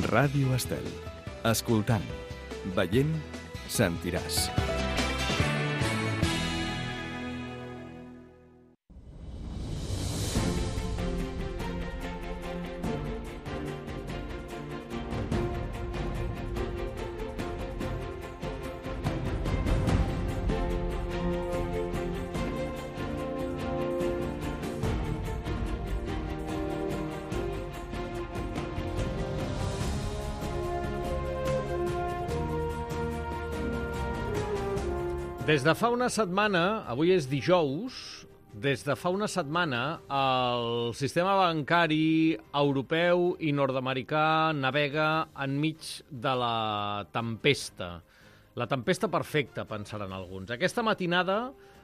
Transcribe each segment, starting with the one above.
Ràdio Estel. Escoltant, veient, sentiràs. Des de fa una setmana, avui és dijous, des de fa una setmana el sistema bancari europeu i nord-americà navega enmig de la tempesta. La tempesta perfecta, pensaran alguns. Aquesta matinada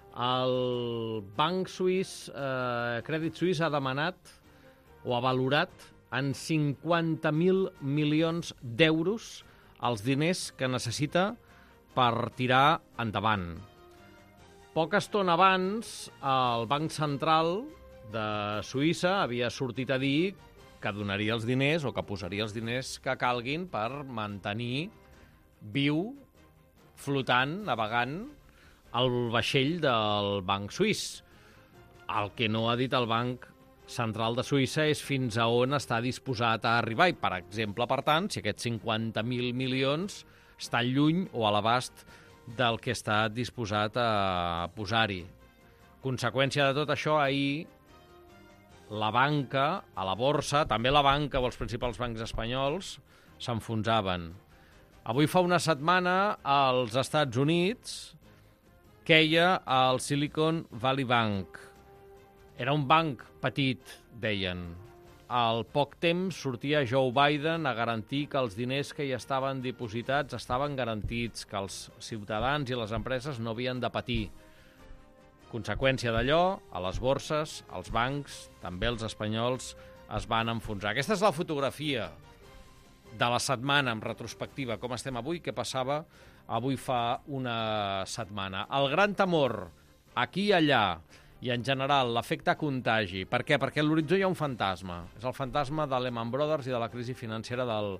el banc suís, Credit Suisse, ha demanat o ha valorat en 50.000 milions d'euros els diners que necessita per tirar endavant. Poca estona abans, el Banc Central de Suïssa havia sortit a dir que donaria els diners o que posaria els diners que calguin per mantenir viu, flotant, navegant, el vaixell del Banc Suís. El que no ha dit el Banc Central de Suïssa és fins a on està disposat a arribar i, per exemple, per tant, si aquests 50.000 milions està lluny o a l'abast del que està disposat a posar-hi. Conseqüència de tot això, ahir la banca, a la borsa, també la banca o els principals bancs espanyols, s'enfonsaven. Avui fa una setmana als Estats Units queia el Silicon Valley Bank. Era un banc petit, deien. Al poc temps sortia Joe Biden a garantir que els diners que hi estaven dipositats estaven garantits, que els ciutadans i les empreses no havien de patir. Conseqüència d'allò, a les borses, als bancs, també els espanyols, es van enfonsar. Aquesta és la fotografia de la setmana en retrospectiva. Com estem avui? Què passava avui fa una setmana? El gran temor, aquí i allà, i en general l'efecte contagi. Per què? Perquè a l'horitzó hi ha un fantasma. És el fantasma de Lehman Brothers i de la crisi financera del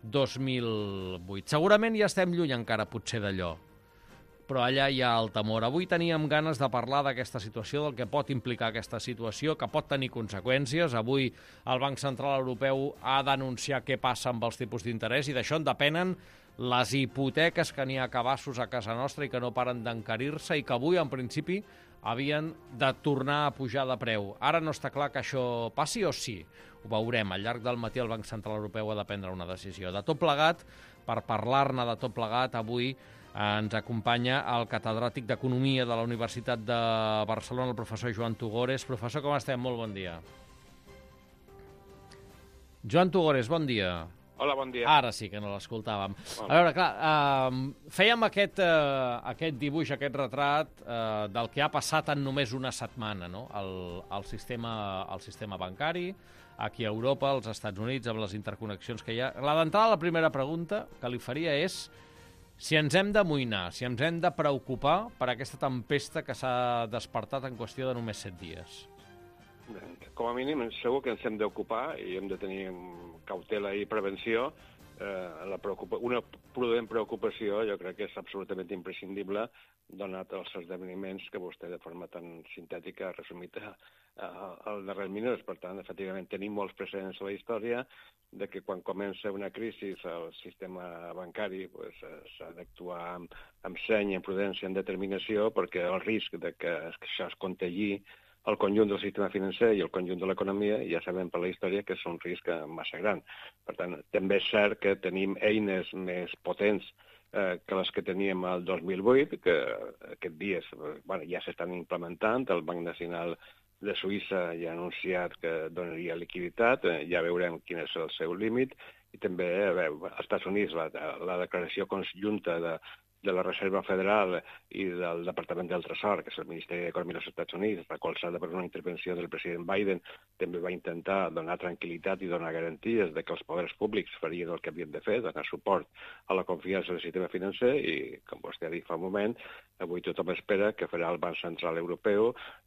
2008. Segurament ja estem lluny encara potser d'allò, però allà hi ha el temor. Avui teníem ganes de parlar d'aquesta situació, del que pot implicar aquesta situació, que pot tenir conseqüències. Avui el Banc Central Europeu ha d'anunciar què passa amb els tipus d'interès i d'això en depenen les hipoteques que n'hi ha cabassos a casa nostra i que no paren d'encarir-se i que avui, en principi, havien de tornar a pujar de preu. Ara no està clar que això passi o sí. Ho veurem. Al llarg del matí el Banc Central Europeu ha de prendre una decisió. De tot plegat, per parlar-ne de tot plegat, avui ens acompanya el catedràtic d'Economia de la Universitat de Barcelona, el professor Joan Tugores. Professor, com estem? Molt bon dia. Joan Tugores, bon dia. Hola, bon dia. Ara sí que no l'escoltàvem. A veure, clar, fèiem aquest dibuix, aquest retrat del que ha passat en només una setmana, no? El sistema bancari, aquí a Europa, als Estats Units, amb les interconnexions que hi ha. D'entrada, la primera pregunta que li faria és si ens hem d'amoïnar, si ens hem de preocupar per aquesta tempesta que s'ha despertat en qüestió de només 7 dies. Com a mínim, segur que ens hem d'ocupar i hem de tenir cautela i prevenció. Una prudent preocupació jo crec que és absolutament imprescindible donat els esdeveniments que vostè de forma tan sintètica ha resumit al darrer minut. Per tant, efectivament, tenim molts precedents a la història de que quan comença una crisi al sistema bancari s'ha d'actuar amb seny, amb prudència, amb determinació, perquè el risc de que això es contagi el conjunt del sistema financer i el conjunt de l'economia, ja sabem per la història que és un risc massa gran. Per tant, també és cert que tenim eines més potents que les que teníem el 2008, que aquests dies ja s'estan implementant. El Banc Nacional de Suïssa ja ha anunciat que donaria liquiditat, ja veurem quin és el seu límit, i també als Estats Units la declaració conjunta de la Reserva Federal i del Departament del Tresor, que és el Ministeri d'Economia dels Estats Units, recolzada per una intervenció del president Biden, també va intentar donar tranquil·litat i donar garanties de que els poders públics farien el que havien de fer, donar suport a la confiança del sistema financer, i, com vostè ha dit fa un moment, avui tothom espera que farà el Banc Central Europeu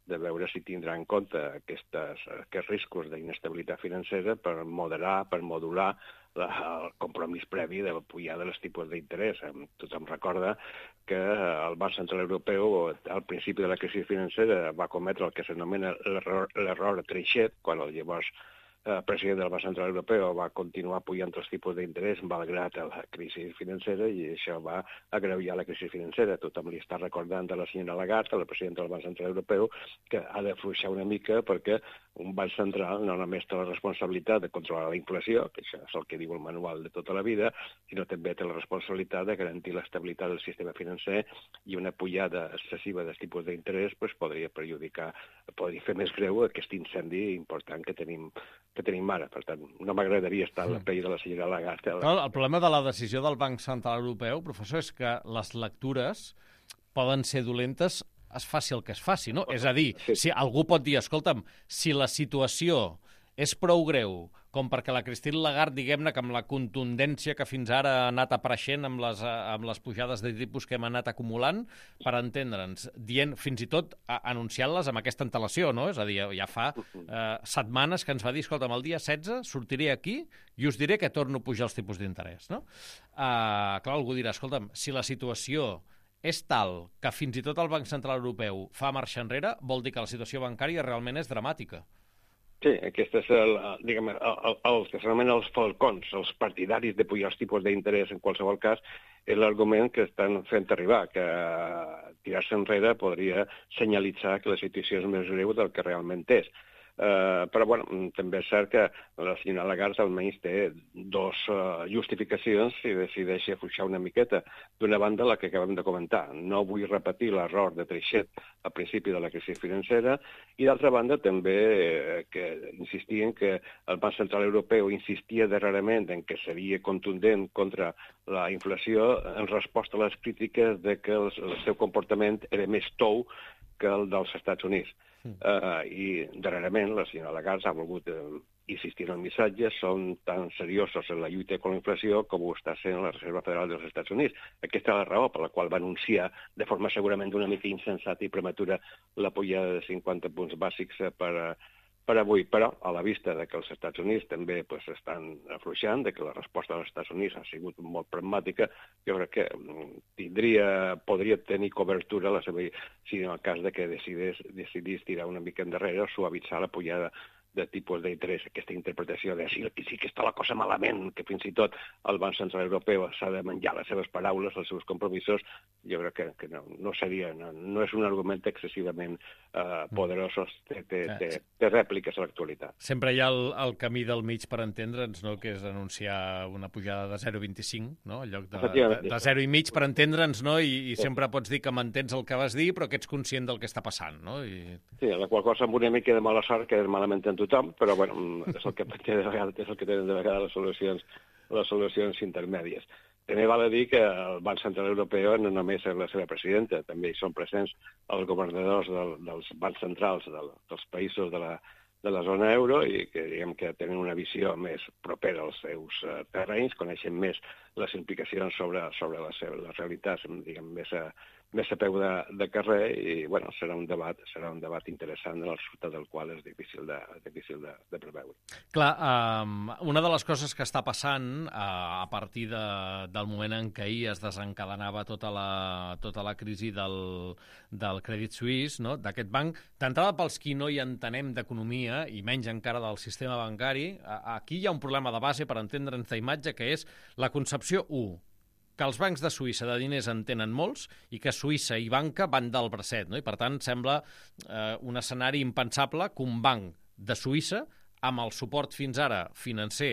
de veure si tindrà en compte aquests riscos d'inestabilitat financera per moderar, per modular el compromís previ de pujada dels tipus d'interès. Tothom recorda que el Banc Central Europeu, al principi de la crisi financera, va cometre el que s'anomena l'error Trichet, quan el llavors president del Banc Central Europeu va continuar pujant els tipus d'interès malgrat la crisi financera, i això va agreujar la crisi financera. Tothom li està recordant a la senyora Lagarde, la presidenta del Banc Central Europeu, que ha d'afluixar una mica perquè un banc central no només té la responsabilitat de controlar la inflació, que això és el que diu el manual de tota la vida, sinó també té la responsabilitat de garantir l'estabilitat del sistema financer, i una pujada excessiva dels tipus d'interès podria perjudicar, podria fer més greu aquest incendi important que tenim ara. Per tant, no m'agradaria estar a la pell de la senyora Lagarde. El problema de la decisió del Banc Central Europeu, professor, és que les lectures poden ser dolentes, es faci el que es faci, no? És a dir, si algú pot dir, escolta'm, si la situació és prou greu com perquè la Christine Lagarde, diguem-ne, que amb la contundència que fins ara ha anat apareixent amb les pujades de tipus que hem anat acumulant, per entendre'ns, dient, fins i tot anunciant-les amb aquesta antelació, no? És a dir, ja fa setmanes que ens va dir, escolta'm, el dia 16 sortiré aquí i us diré que torno a pujar els tipus d'interès, no? Clar, algú dirà, escolta'm, si la situació és tal que fins i tot el Banc Central Europeu fa marxa enrere, vol dir que la situació bancària realment és dramàtica. Sí, aquest és el que s'anomena els falcons, els partidaris de pujar els tipus d'interès en qualsevol cas, és l'argument que estan fent arribar, que tirar-se enrere podria senyalitzar que la situació és més greu del que realment és. Però, bueno, també és cert que la senyora Lagarde almenys té dues justificacions si decideix afluixar una miqueta. D'una banda, la que acabem de comentar. No vull repetir l'error de Trichet al principi de la crisi financera, i d'altra banda també que insistien que el Banc Central Europeu insistia darrerament en que seria contundent contra la inflació en resposta a les crítiques de que el seu comportament era més tou que el dels Estats Units. I darrerament la senyora Lagarde ha volgut insistir en el missatge: són tan seriosos en la lluita contra la inflació com ho està sent la Reserva Federal dels Estats Units. Aquesta és la raó per la qual va anunciar de forma segurament una mica insensata i prematura la pujada de 50 punts bàsics per avui, però a la vista de que els Estats Units també estan afluixant, de que la resposta dels Estats Units ha sigut molt pragmàtica, jo crec que podria tenir cobertura si en el cas de que decidís tirar una mica endarrere o suavitzar la pujada de tipus d'interès. Aquesta interpretació de sí que està la cosa malament, que fins i tot el Banc Central Europeu s'ha de menjar les seves paraules, els seus compromisos, jo crec que no seria, no és un argument excessivament poderós, té rèpliques a l'actualitat. Sempre hi ha el camí del mig per entendre'ns, no? Que és anunciar una pujada de 0,25, no? En lloc de 0,5 per entendre'ns, no? I sempre pots dir que mantens el que vas dir, però que ets conscient del que està passant, no? Sí, la qual cosa amb una mica de mala sort, que és malament en tothom, però bueno, és el que tenen de vegades les solucions intermèdies. També val a dir que el Banc Central Europeu no només és la seva presidenta, també hi són presents els governadors dels bancs centrals dels països de la zona euro, i que diguem que tenen una visió més propera als seus terrenys, coneixen més les implicacions sobre les realitats, diguem, més a peu de carrer, i bueno, serà un debat interessant, el resultat del qual és difícil de preveure. Clar, una de les coses que està passant a partir del moment en què ahir es desencadenava tota la crisi del Credit Suisse, no? D'aquest banc, d'entrada pels qui no hi entenem d'economia, i menys encara del sistema bancari, aquí hi ha un problema de base per entendre'ns d'imatge, que és la concepció 1, que els bancs de Suïssa de diners en tenen molts i que Suïssa i banca van del bracet, no? I per tant sembla un escenari impensable que un banc de Suïssa, amb el suport fins ara financer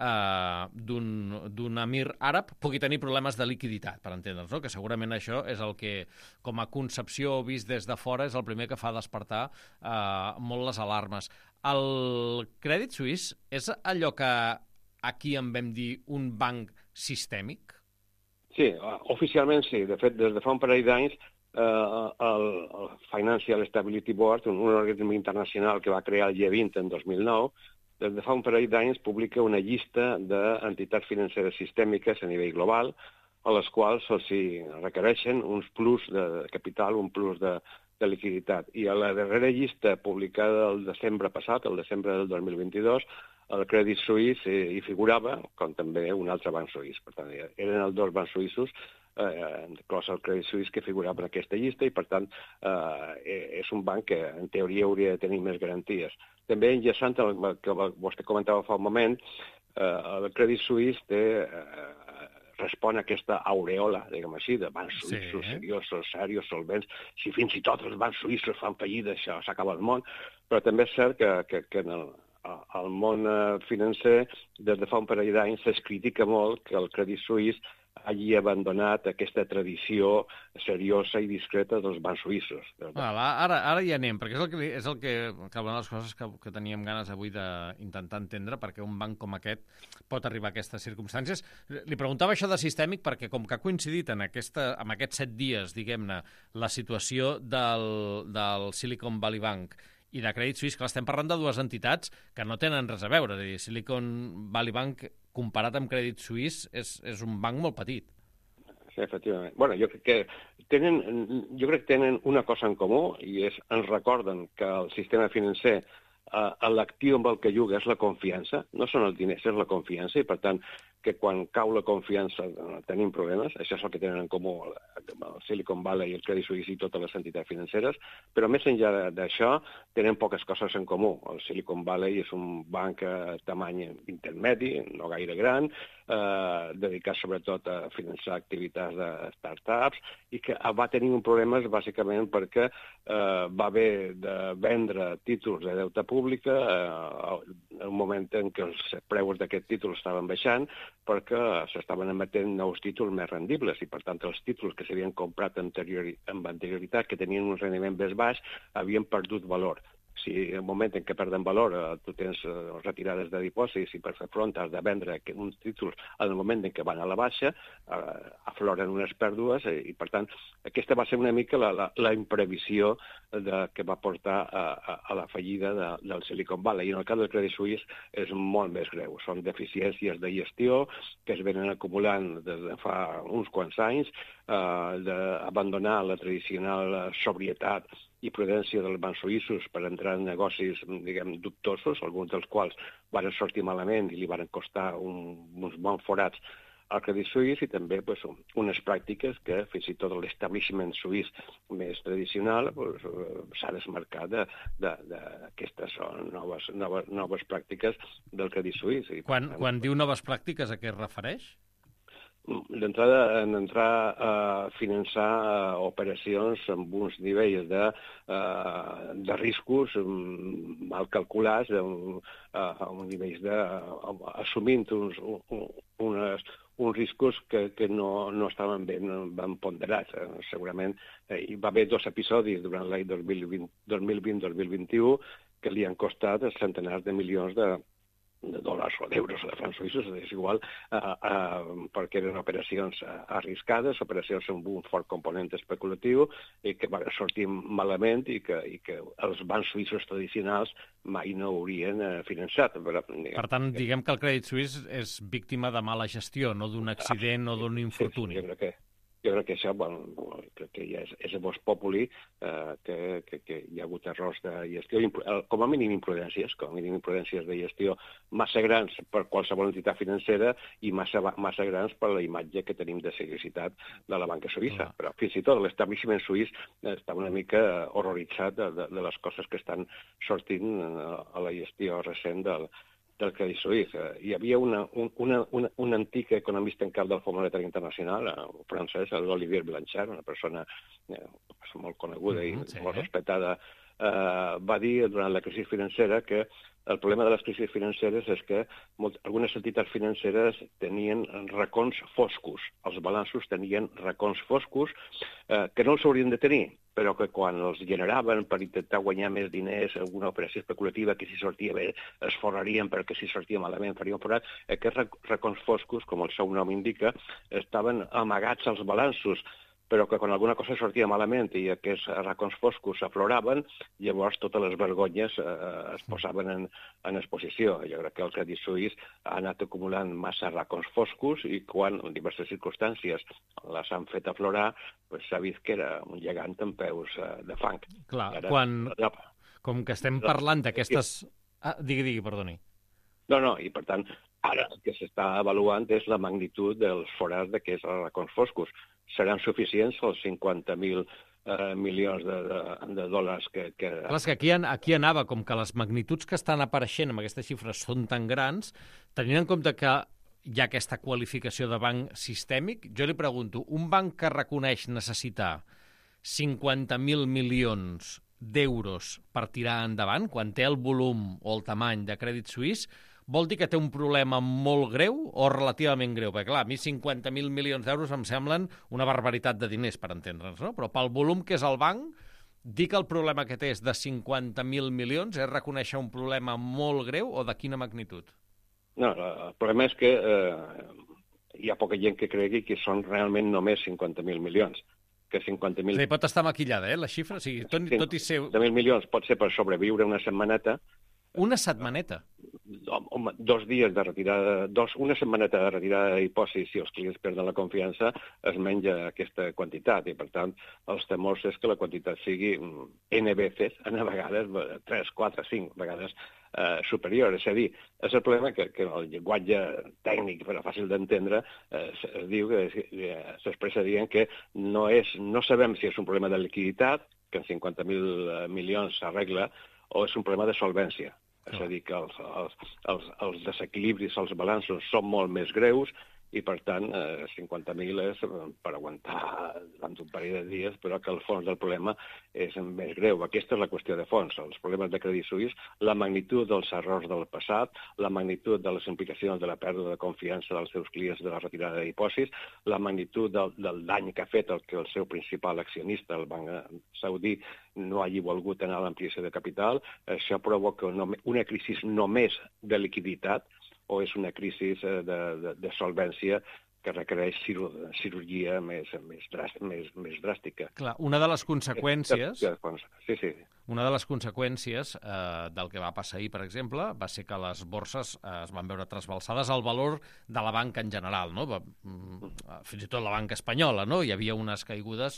d'un emir àrab, pugui tenir problemes de liquiditat, per entendre'ns, no? Que segurament això és el que, com a concepció vist des de fora, és el primer que fa despertar molt les alarmes. El Credit Suisse és allò que aquí en vam dir un banc sistèmic? Sí, oficialment sí. De fet, des de fa un parell d'anys, el Financial Stability Board, un organisme internacional que va crear el G20 en 2009, des de fa un parell d'anys publica una llista d'entitats financeres sistèmiques a nivell global, a les quals se'ls requereixen uns plus de capital, un plus de de liquiditat. I a la darrera llista publicada el desembre passat, el desembre del 2022, el Crèdit Suís hi figurava, com també un altre banc suís. Per tant, eren els dos bancs suïssos, inclòs el Crèdit Suís, que figurava en aquesta llista, i per tant és un banc que en teoria hauria de tenir més garanties. També enllaçant el que vostè comentava fa un moment, el Crèdit Suís respon a aquesta aureola, diguem així, de bancs suïssos, seriosos, solvents. Si fins i tot els bancs suïssos fan fallida, això s'acaba el món. Però també és cert que en el món financer, des de fa un parell d'anys, es critica molt que el Crèdit Suís hagi abandonat aquesta tradició seriosa i discreta dels bancs suïssos. Ara ja anem, perquè és una de les coses que teníem ganes avui d'intentar entendre, perquè un banc com aquest pot arribar a aquestes circumstàncies. Li preguntava això de sistèmic perquè, com que ha coincidit amb aquests 7 dies, diguem-ne, la situació del Silicon Valley Bank i de Crèdit Suís, que estem parlant de dues entitats que no tenen res a veure. És a dir, Silicon Valley Bank, comparat amb Crèdit Suís, és un banc molt petit. Sí, efectivament. Bueno, jo crec que tenen una cosa en comú, i ens recorden que el sistema financer, l'actiu amb el que juga és la confiança, no són els diners, és la confiança, i per tant que quan cau la confiança tenim problemes. Això és el que tenen en comú el Silicon Valley i el Crèdit Suís i totes les entitats financeres, però més enllà d'això tenen poques coses en comú. El Silicon Valley és un banc a tamany intermedi, no gaire gran, dedicat sobretot a finançar activitats de startups, i que va tenir un problema bàsicament perquè va haver de vendre títols de deute pública en un moment en què els preus d'aquests títols estaven baixant, perquè s'estaven emetent nous títols més rendibles, i per tant els títols que s'havien comprat amb anterioritat, que tenien un rendiment més baix, havien perdut valor. Si en el moment en què perden valor tu tens retirades de dipòsits i per fer front has de vendre uns títols en el moment en què van a la baixa, afloren unes pèrdues, i per tant aquesta va ser una mica la imprevisió que va portar a la fallida del Silicon Valley. I en el cas del Crèdit Suís és molt més greu. Són deficiències de gestió que es venen acumulant des de fa uns quants anys, d'abandonar la tradicional sobrietat i prudència dels bancs suïssos per entrar en negocis, diguem, dubtosos, alguns dels quals van sortir malament i li van costar uns bons forats al Crèdit Suís, i també unes pràctiques que fins i tot l'establishment suís més tradicional s'ha desmarcat d'aquestes noves pràctiques del Crèdit Suís. Quan diu noves pràctiques, a què es refereix? D'entrada, en entrar a finançar operacions amb uns nivells de riscos mal calculats, a un nivell assumint uns riscos que no estaven ben ponderats. Segurament hi va haver 2 episodis durant l'any 2020-2021 que li han costat centenars de milions de dòlars o d'euros o de francs suïssos, és igual, perquè eren operacions arriscades, operacions amb un fort component especulatiu, i que van sortir malament i que els bancs suïssos tradicionals mai no haurien finançat. Per tant, diguem que el Crèdit Suís és víctima de mala gestió, no d'un accident o d'un infortuni. Sí, jo crec que això, crec que ja és a vos populi, que hi ha hagut errors de gestió, com a mínim imprudències de gestió massa grans per qualsevol entitat financera i massa grans per la imatge que tenim de seriositat de la banca suïssa. Però fins i tot l'establishment suís està una mica horroritzat de les coses que estan sortint a la gestió recent del Crèdit Suís. Hi havia un antic economista en cap del Fons Monetari Internacional, francès, l'Olivier Blanchard, una persona molt coneguda i molt respectada, va dir durant la crisi financera que el problema de les crisis financeres és que algunes entitats financeres tenien racons foscos. Els balanços tenien racons foscos que no els haurien de tenir, però que quan els generaven per intentar guanyar més diners, alguna operació especulativa que si sortia bé es forrarien, perquè si sortia malament farien forat, aquests racons foscos, com el seu nom indica, estaven amagats als balanços, però que quan alguna cosa sortia malament i aquests racons foscos s'afloraven, llavors totes les vergonyes es posaven en exposició. Jo crec que el Crèdit Suisse ha anat acumulant massa racons foscos i quan, en diverses circumstàncies, les han fet aflorar, s'ha vist que era un gegant amb peus de fang. Clar, Ara, com que estem parlant d'aquestes... Digui, perdoni. No, i per tant, ara el que s'està avaluant és la magnitud dels forats d'aquests racons foscos. Seran suficients els 50.000 milions de dòlars que... Clar, és que aquí anava, com que les magnituds que estan apareixent amb aquestes xifres són tan grans, tenint en compte que hi ha aquesta qualificació de banc sistèmic, jo li pregunto, un banc que reconeix necessitar 50.000 milions d'euros per tirar endavant, quan té el volum o el tamany de Crèdit Suisse, vol dir que té un problema molt greu o relativament greu? Perquè, clar, a mi 50.000 milions d'euros em semblen una barbaritat de diners, per entendre'ns, no? Però pel volum que és el banc, dir que el problema que té és de 50.000 milions és reconèixer un problema molt greu o de quina magnitud? No, el problema és que hi ha poca gent que cregui que són realment només 50.000 milions. Que 50.000... Sí, pot estar maquillada, la xifra? O sigui, tot i ser... 50.000 milions pot ser per sobreviure una setmaneta. Una setmaneta? Home, 2 dies de retirada, una setmaneta de retirada de dipòsits, si els clients perden la confiança, es menja aquesta quantitat, i per tant els temors és que la quantitat sigui N veces, a vegades 3, 4, 5 vegades superior. És a dir, és el problema que el llenguatge tècnic, però fàcil d'entendre, es diu que s'expressa dient que no sabem si és un problema de liquiditat, que en 50.000 milions s'arregla, o és un problema de solvència. És a dir, que els desequilibris, els balanços són molt més greus i, per tant, 50.000 és per aguantar durant un parell de dies, però que el fons del problema és més greu. Aquesta és la qüestió de fons. Els problemes de Crèdit Suisse, la magnitud dels errors del passat, la magnitud de les implicacions de la pèrdua de confiança dels seus clients de la retirada de dipòsits, la magnitud del dany que ha fet el que el seu principal accionista, el banc saudí, no hagi volgut anar a l'ampliació de capital. Això provoca una crisi només de liquiditat, o és una crisi de solvència que requereix cirurgia més dràstica. Clar, una de les conseqüències... Sí. Una de les conseqüències del que va passar ahir, per exemple, va ser que les borses es van veure trasbalsades al valor de la banca en general, no? Fins i tot la banca espanyola, no? Hi havia unes caigudes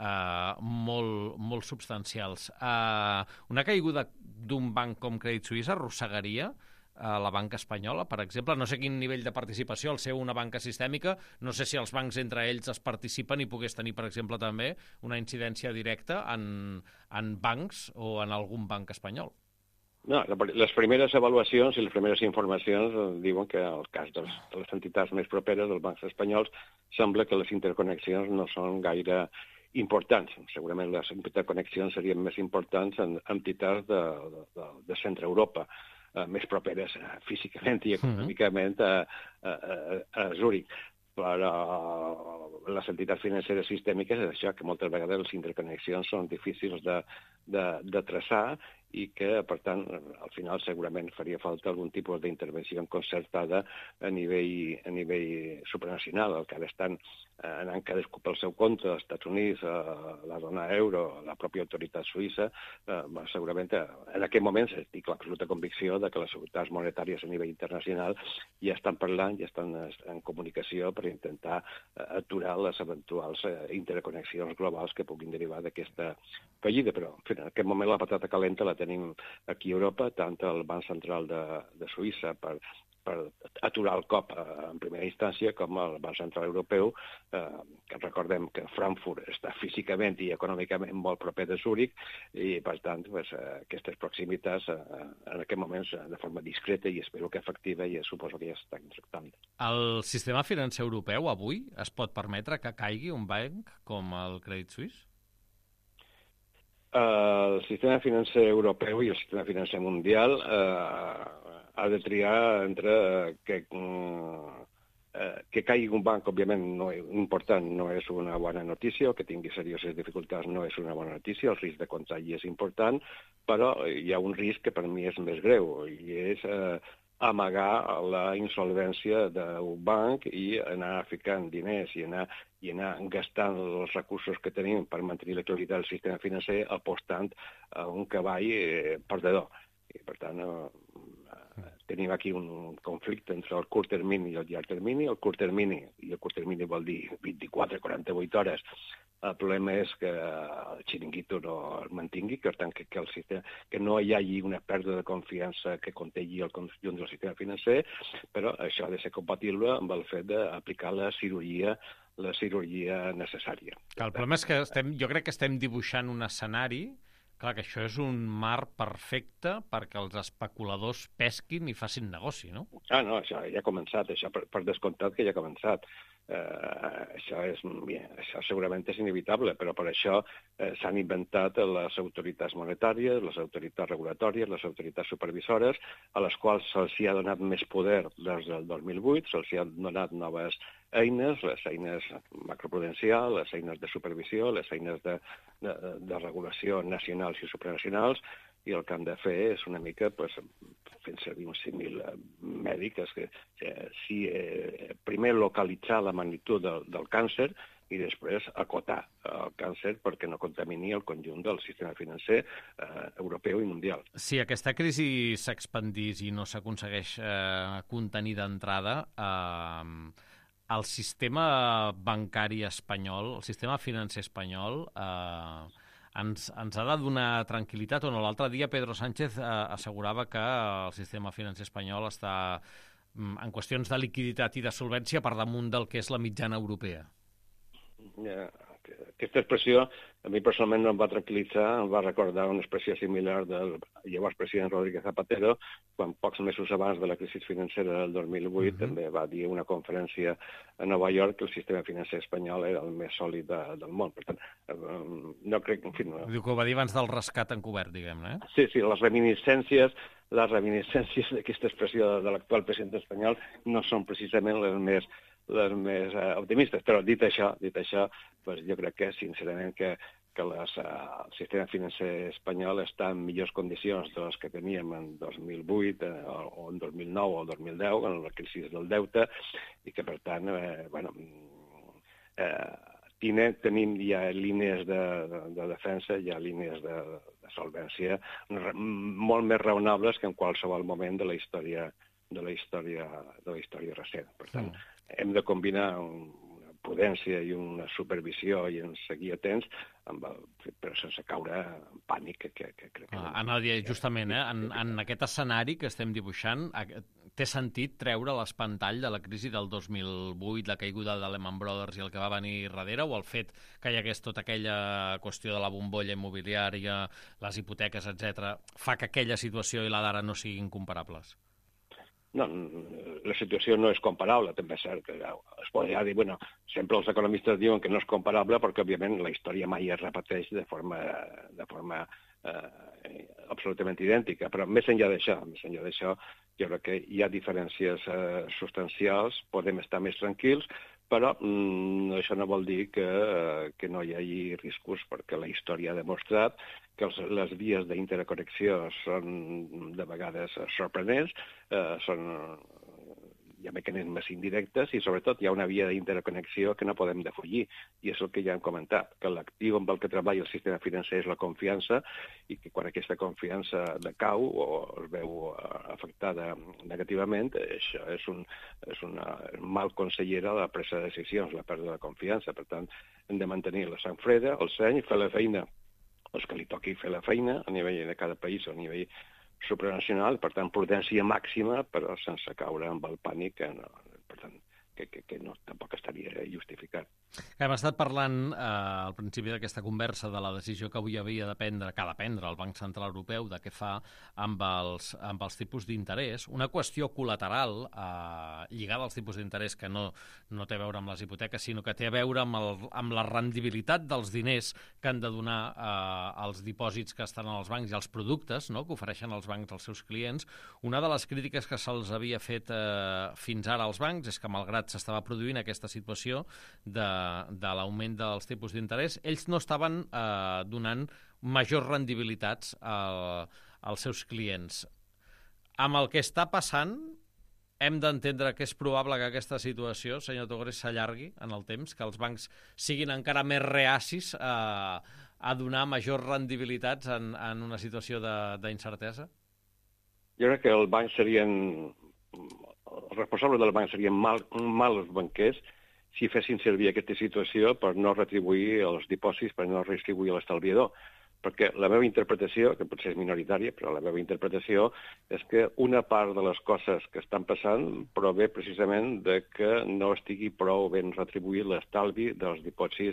molt substancials. Una caiguda d'un banc com Crèdit Suisse arrossegaria la banca espanyola, per exemple? No sé quin nivell de participació, al ser una banca sistèmica, no sé si els bancs entre ells es participen i pogués tenir, per exemple, també una incidència directa en bancs o en algun banc espanyol. No, les primeres avaluacions i les primeres informacions diuen que en el cas de les entitats més properes dels bancs espanyols sembla que les interconnexions no són gaire importants. Segurament les interconnexions serien més importants en entitats de centre Europa, més properes físicament i econòmicament a Zúrich. Però les entitats financeres sistèmiques és això, que moltes vegades les interconnexions són difícils de traçar i que, per tant, al final segurament faria falta algun tipus d'intervenció concertada a nivell supranacional, el que ara estan anant cadascú pel seu compte, als Estats Units, la zona euro, la pròpia autoritat suïssa, segurament en aquest moment estic l'absoluta convicció de que les autoritats monetàries a nivell internacional ja estan parlant, ja estan en comunicació per intentar aturar les eventuals interconnexions globals que puguin derivar d'aquesta fallida, però en aquest moment la patata calenta la tenim aquí a Europa, tant el Banc Central de Suïssa per aturar el cop en primera instància, com el Banc Central Europeu, que recordem que Frankfurt està físicament i econòmicament molt proper de Zúrich, i per tant aquestes proximitats en aquest moment de forma discreta i espero que efectiva, i suposo que ja s'estan tractant. El sistema financer europeu avui es pot permetre que caigui un banc com el Crèdit Suisse? El sistema financer europeu i el sistema financer mundial ha de triar entre que caigui un banc, òbviament, important no és una bona notícia, o que tingui serioses dificultats no és una bona notícia, el risc de contagi és important, però hi ha un risc que per mi és més greu, i és amagar la insolvència d'un banc i anar ficant diners i anar gastant els recursos que tenim per mantenir l'actualitat del sistema financer apostant a un cavall perdedor. I, per tant, tenim aquí un conflicte entre el curt termini i el llarg termini. El curt termini vol dir 24-48 hores. El problema és que el xiringuito no es mantingui, per tant, que el sistema, que no hi hagi una pèrdua de confiança que contegui el conjunt del sistema financer, però això ha de ser compatible amb el fet d'aplicar la cirurgia necessària. El problema és que jo crec que estem dibuixant un escenari. Clar, que això és un mar perfecte perquè els especuladors pesquin i facin negoci, no? No, això ja ha començat, això per descomptat que ja ha començat. Això segurament és inevitable, però per això s'han inventat les autoritats monetàries, les autoritats regulatòries, les autoritats supervisores, a les quals se'ls ha donat més poder des del 2008, se'ls ha donat noves eines, les eines macroprudencials, les eines de supervisió, les eines de regulació nacionals i supranacionals, i el que han de fer és una mica, fent servir un símil mèdic, primer localitzar la magnitud del càncer i després acotar el càncer perquè no contamini el conjunt del sistema financer europeu i mundial. Si aquesta crisi s'expandís i no s'aconsegueix contenir d'entrada, el sistema bancari espanyol, el sistema financer espanyol, ens ha de donar tranquil·litat o no? L'altre dia Pedro Sánchez assegurava que el sistema financer espanyol està en qüestions de liquiditat i de solvència per damunt del que és la mitjana europea. Aquesta expressió a mi personalment no em va tranquil·litzar, em va recordar una expressió similar del llavors president Rodríguez Zapatero, quan pocs mesos abans de la crisi financera del 2008 també va dir a una conferència a Nova York que el sistema financer espanyol era el més sòlid del món. Per tant, no crec... En fi, no... Diu que ho va dir abans del rescat encobert, diguem-ne. Sí, les reminiscències d'aquesta expressió de l'actual president espanyol no són precisament les més optimistes, però dit això, jo crec que, sincerament, que el sistema financer espanyol està en millors condicions de les que teníem en 2008 o en 2009 o 2010, en la crisi del deute, i que, per tant, tenim ja línies de defensa, ja línies de solvència molt més raonables que en qualsevol moment de la història recent. Per tant, hem de combinar una prudència i una supervisió i en seguir atents, però sense caure en pànic. Que crec que anava a dir justament, en aquest escenari que estem dibuixant, té sentit treure l'espantall de la crisi del 2008, la caiguda de Lehman Brothers i el que va venir darrere, o el fet que hi hagués tota aquella qüestió de la bombolla immobiliària, les hipoteques, etc., fa que aquella situació i la d'ara no siguin comparables? No, la situació no és comparable, també és cert que es podria dir, sempre els economistes diuen que no és comparable perquè, òbviament, la història mai es repeteix de forma absolutament idèntica, però més enllà d'això, jo crec que hi ha diferències substancials, podem estar més tranquils, però això no vol dir que no hi hagi riscos, perquè la història ha demostrat que les vies d'interconnexió són de vegades sorprenents, hi ha mecanismes indirectes i, sobretot, hi ha una via d'interconnexió que no podem defugir, i és el que ja hem comentat, que l'actiu amb el que treballa el sistema financer és la confiança, i que quan aquesta confiança decau o es veu afectada negativament, això és una mal consellera a la presa de decisions, la pèrdua de confiança. Per tant, hem de mantenir la sang freda, el seny, fer la feina els que li toqui fer la feina a nivell de cada país o a nivell supranacional, per tant, prudència màxima, però sense caure amb el pànic, per tant, que no, tampoc estaria justificat. Hem estat parlant al principi d'aquesta conversa de la decisió que avui havia de prendre el Banc Central Europeu de què fa amb els tipus d'interès. Una qüestió col·lateral lligada als tipus d'interès que no té a veure amb les hipoteques, sinó que té a veure amb la rendibilitat dels diners que han de donar els dipòsits que estan als bancs i els productes, no?, que ofereixen els bancs als seus clients. Una de les crítiques que se'ls havia fet fins ara als bancs és que, malgrat s'estava produint aquesta situació de l'augment dels tipus d'interès, ells no estaven donant majors rendibilitats als seus clients. amb el que està passant, hem d'entendre que és probable que aquesta situació, senyor Togores, s'allargui en el temps, que els bancs siguin encara més reacis a donar majors rendibilitats en una situació d'incertesa? Jo crec que els responsables del banc serien mals banquers si fessin servir aquesta situació per no retribuir els dipòsits, per no retribuir l'estalviador. Perquè la meva interpretació, que potser és minoritària, però la meva interpretació és que una part de les coses que estan passant prové precisament de que no estigui prou ben retribuït l'estalvi dels dipòsits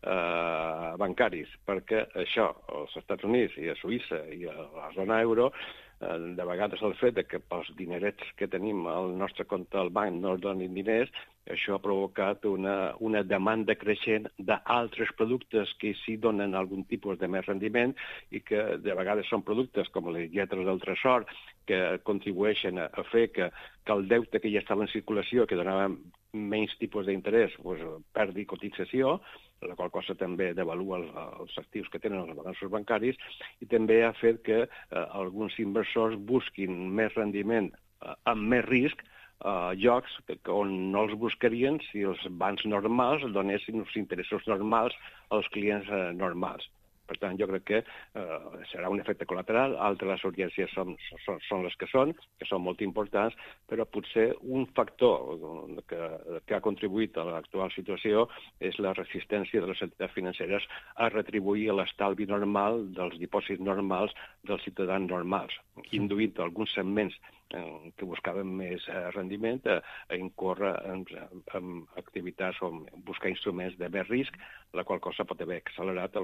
bancaris, perquè això, als Estats Units i a Suïssa i a la zona euro, de vegades el fet que pels dinerets que tenim al nostre compte al banc no ens donin diners, això ha provocat una demanda creixent d'altres productes que sí donen algun tipus de més rendiment i que de vegades són productes com les lletres del tresor que contribueixen a fer que el deute que ja estava en circulació, que donava menys tipus d'interès, perdi cotització, la qual cosa també devalua els actius que tenen els balanços bancaris, i també ha fet que alguns inversors busquin més rendiment amb més risc llocs on no els buscarien si els bancs normals donessin els interessos normals als clients normals. Per tant, jo crec que serà un efecte col·lateral. Altres urgències són les que són molt importants, però potser un factor que ha contribuït a l'actual situació és la resistència de les entitats financeres a retribuir l'estalvi normal dels dipòsits normals dels ciutadans normals, induint alguns segments que buscaven més rendiment a incórrer en activitats o buscar instruments de més risc, la qual cosa pot haver accelerat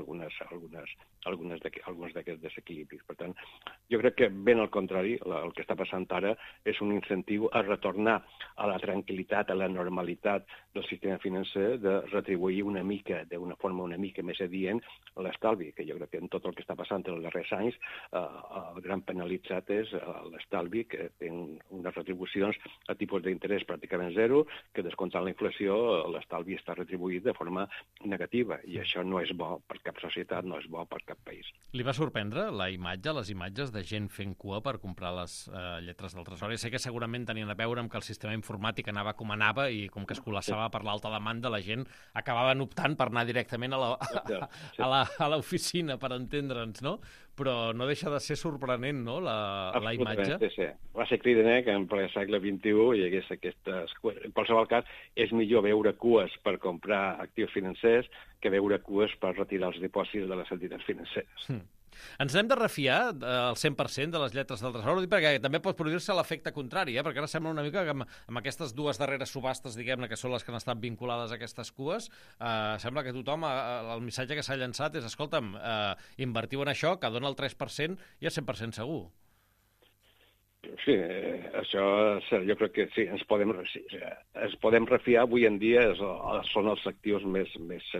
alguns d'aquests desequilibris. Per tant, jo crec que ben al contrari, el que està passant ara és un incentiu a retornar a la tranquil·litat, a la normalitat del sistema financer, de retribuir d'una forma una mica més adient l'estalvi, que jo crec que en tot el que està passant en els darrers anys, el gran penalitzat és l'estalvi, que té unes retribucions a tipus d'interès pràcticament zero, que descomptant la inflació l'estalvi està retribuït de forma negativa, i això no és bo per cap societat, no és bo per cap país. Li va sorprendre les imatges de gent fent cua per comprar les lletres del Tresor? I sé que segurament tenien a veure amb que el sistema informàtic anava com anava i com que es col·lapsava per l'alta demanda, la gent acabava optant per anar directament a l'oficina, per entendre'ns, no? Però no deixa de ser sorprenent, no?, la imatge. Sí. Va ser cridaner que en ple segle XXI hi hagués aquestes cues. En qualsevol cas, és millor veure cues per comprar actius financers que veure cues per retirar els dipòsits de les entitats financeres. Ens n'hem de refiar al 100% de les lletres del Tresor, perquè també pot produir-se l'efecte contrari, perquè ara sembla una mica que amb aquestes dues darreres subhastes, diguem-ne, que són les que han estat vinculades a aquestes cues, sembla que tothom, el missatge que s'ha llançat és, escolta'm, invertiu en això, que dona el 3% i és 100% segur. Sí, això jo crec que sí, ens podem refiar. Avui en dia són els actius més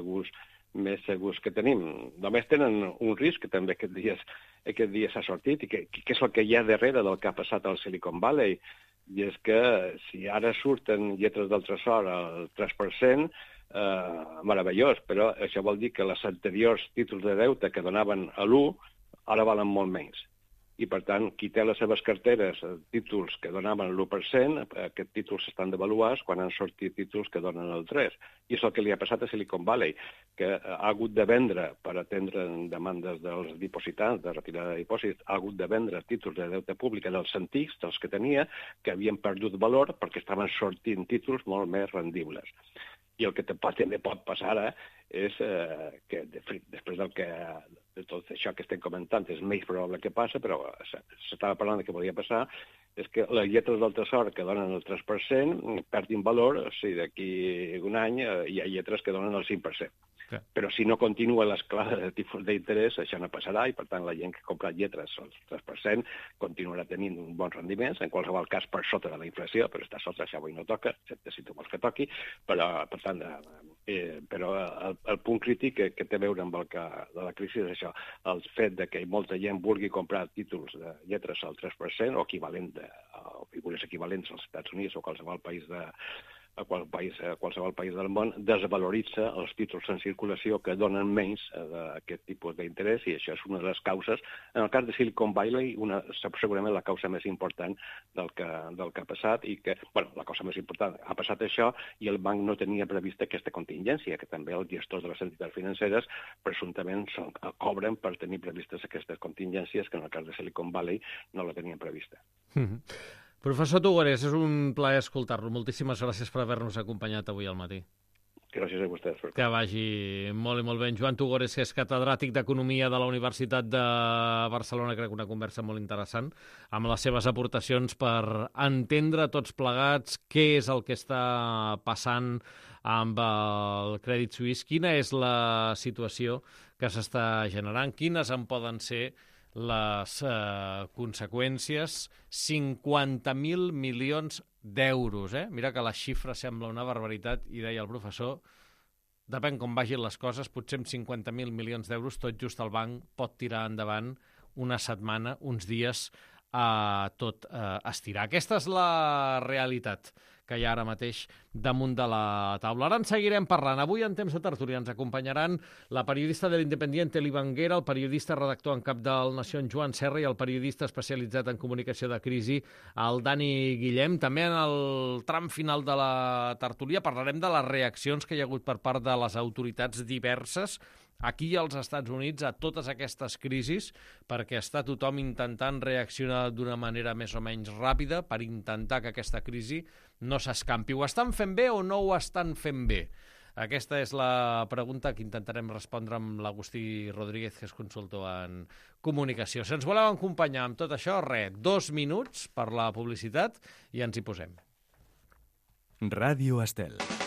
segurs que tenim. Només tenen un risc que també aquest dia s'ha sortit i que és el que hi ha darrere del que ha passat al Silicon Valley, i és que si ara surten lletres del Tresor al 3%, meravellós, però això vol dir que les anteriors títols de deute que donaven a l'1 ara valen molt menys. I, per tant, qui té les seves carteres títols que donaven l'1%, aquests títols estan devaluats quan han sortit títols que donen el 3%. I és el que li ha passat a Silicon Valley, que ha hagut de vendre, per atendre demandes dels dipositants, de retirada de dipòsits, ha hagut de vendre títols de deute públic dels antics, dels que tenia, que havien perdut valor perquè estaven sortint títols molt més rendibles. I el que també pot passar ara és que després de tot això que estem comentant és més probable que passa, però s'estava parlant de que podia passar, és que les lletres del Tresor que donen el 3% perdin valor si d'aquí un any hi ha lletres que donen el 5%. Però si no continua l'escalada de tipus d'interès, això no passarà, i per tant la gent que ha comprat lletres al 3% continuarà tenint un bon rendiment, en qualsevol cas per sota de la inflació, però està sota, això avui no toca, excepte si tu vols que toqui, però per tant però el punt crític que té a veure amb el que de la crisi és això, el fet de que molta gent vulgui comprar títols de lletres al 3% o equivalent o figures equivalents als Estats Units o qualsevol país a qualsevol país del món, desvaloritza els títols en circulació que donen menys d'aquest tipus d'interès, i això és una de les causes. En el cas de Silicon Valley, segurament la causa més important del que ha passat, i que, la causa més important, ha passat això, i el banc no tenia prevista aquesta contingència, que també els gestors de les entitats financeres presumptament cobren per tenir previstes aquestes contingències, que en el cas de Silicon Valley no la tenien prevista. Professor Tugores, és un plaer escoltar-lo. Moltíssimes gràcies per haver-nos acompanyat avui al matí. Gràcies a vostès. Que vagi molt i molt bé. Joan Tugores, que és catedràtic d'Economia de la Universitat de Barcelona, crec que una conversa molt interessant, amb les seves aportacions per entendre tots plegats què és el que està passant amb el Credit Suisse, quina és la situació que s'està generant, quines en poden ser les conseqüències. 50.000 milions d'euros, Mira que la xifra sembla una barbaritat, i deia el professor, depèn com vagin les coses, potser amb 50.000 milions d'euros tot just el banc pot tirar endavant una setmana, uns dies, a tot estirar. Aquesta és la realitat que hi ha ara mateix damunt de la taula. Ara en seguirem parlant. Avui, en temps de tertúlia, ens acompanyaran la periodista de l'Independiente, Eli Banguera, el periodista redactor en cap del Nació, en Joan Serra, i el periodista especialitzat en comunicació de crisi, el Dani Guillem. També en el tram final de la tertúlia parlarem de les reaccions que hi ha hagut per part de les autoritats diverses aquí als Estats Units a totes aquestes crisis, perquè està tothom intentant reaccionar d'una manera més o menys ràpida per intentar que aquesta crisi no s'escampi. Ho estan fent bé o no ho estan fent bé? Aquesta és la pregunta que intentarem respondre amb l'Agustí Rodríguez, que és consultor en comunicació. Si ens voleu acompanyar amb tot això, 2 minuts per la publicitat i ens hi posem. Ràdio Estel.